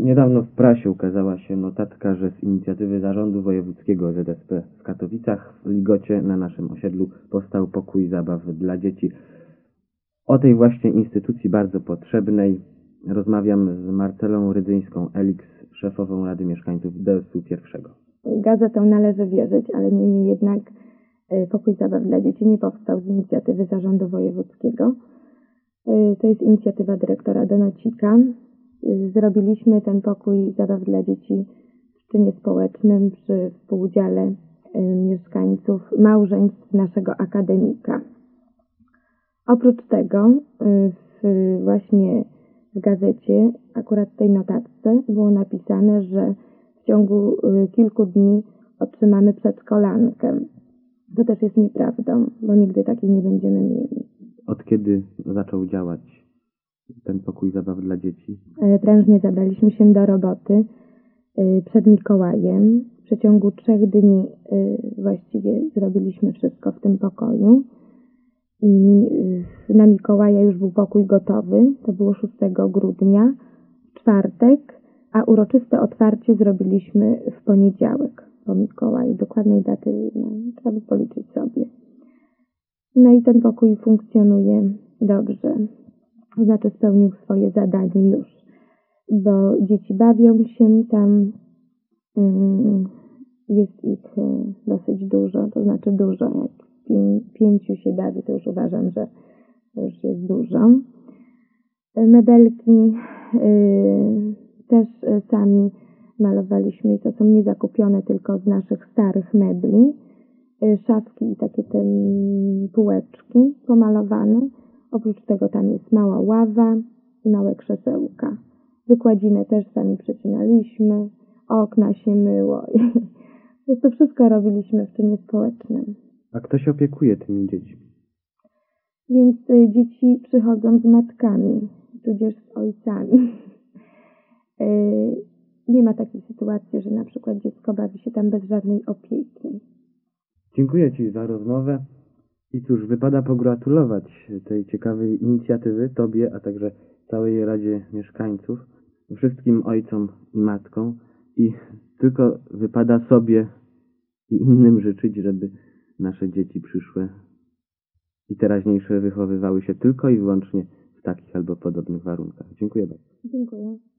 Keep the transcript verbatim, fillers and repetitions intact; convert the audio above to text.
Niedawno w prasie ukazała się notatka, że z inicjatywy Zarządu Wojewódzkiego Z S P w Katowicach w Ligocie na naszym osiedlu powstał pokój zabaw dla dzieci. O tej właśnie instytucji bardzo potrzebnej rozmawiam z Marcelą Rydzyńską-Eliks, szefową Rady Mieszkańców D S U pierwszego. Gazetą należy wierzyć, ale niemniej jednak pokój zabaw dla dzieci nie powstał z inicjatywy Zarządu Wojewódzkiego. To jest inicjatywa dyrektora Donocika. Zrobiliśmy ten pokój zabaw dla dzieci w czynie społecznym przy współudziale mieszkańców małżeństw naszego akademika. Oprócz tego w, właśnie w gazecie, akurat w tej notatce, było napisane, że w ciągu kilku dni otrzymamy przedszkolankę. To też jest nieprawdą, bo nigdy takiej nie będziemy mieli. Od kiedy zaczął działać ten pokój zabaw dla dzieci? Prężnie zabraliśmy się do roboty przed Mikołajem. W przeciągu trzech dni właściwie zrobiliśmy wszystko w tym pokoju. I na Mikołaja już był pokój gotowy. To było szóstego grudnia, w czwartek, a uroczyste otwarcie zrobiliśmy w poniedziałek po Mikołaju. Dokładnej daty no, trzeba by policzyć sobie. No i ten pokój funkcjonuje dobrze. To znaczy spełnił swoje zadanie już, bo dzieci bawią się tam, jest ich dosyć dużo, to znaczy dużo, jak pięciu się bawi, to już uważam, że to już jest dużo. Mebelki też sami malowaliśmy i to są nie zakupione tylko z naszych starych mebli. Szafki i takie te półeczki pomalowane. Oprócz tego tam jest mała ława i małe krzesełka. Wykładzinę też sami przecinaliśmy, okna się myło. I to wszystko robiliśmy w czynie społecznym. A kto się opiekuje tymi dziećmi? Więc y, dzieci przychodzą z matkami, tudzież z ojcami. y, nie ma takiej sytuacji, że na przykład dziecko bawi się tam bez żadnej opieki. Dziękuję Ci za rozmowę. I cóż, wypada pogratulować tej ciekawej inicjatywy Tobie, a także całej Radzie Mieszkańców, wszystkim ojcom i matkom i tylko wypada sobie i innym życzyć, żeby nasze dzieci przyszłe i teraźniejsze wychowywały się tylko i wyłącznie w takich albo podobnych warunkach. Dziękuję bardzo. Dziękuję.